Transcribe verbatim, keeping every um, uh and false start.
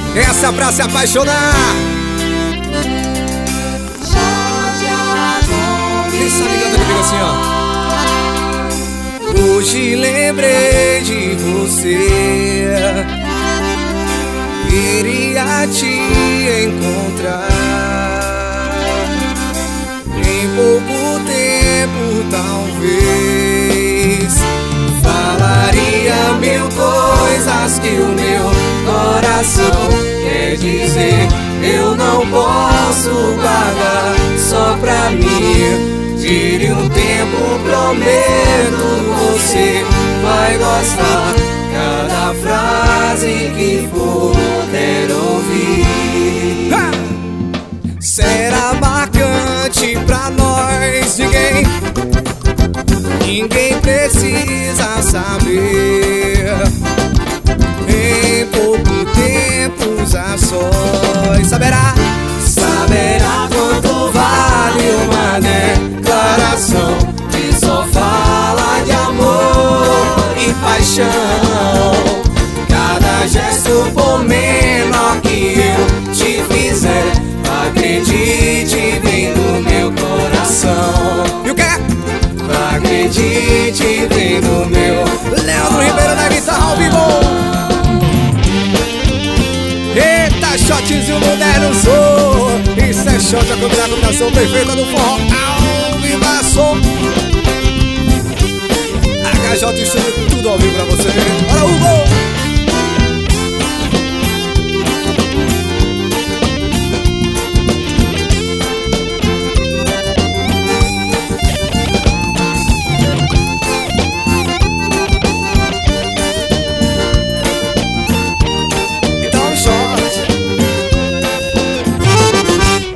Essa pra se apaixonar. Quem sabe canta comigo assim, ó. Hoje lembrei de você, queria te encontrar. Em pouco tempo talvez falaria mil coisas que o meu coração quer dizer. Eu não posso guardar só pra mim. Tire um tempo, prometo, você vai gostar. Cada frase que puder ouvir ha! Será marcante pra nós. Ninguém, ninguém precisa saber. Em pouco tempo a sós saberá, saberá quanto vale uma declaração que só fala de amor e paixão. Cada gesto por menor que eu te fizer, acredite, vem do meu coração. E o quê? Acredite, vem do meu. Leandro Ribeiro na guitarra ao vivo. Eita, shotzinho moderno sou. Isso é shot, a combinação perfeita do forró ao vivaço. H J Estúdio, tudo ao vivo pra você. Bora, Hugo!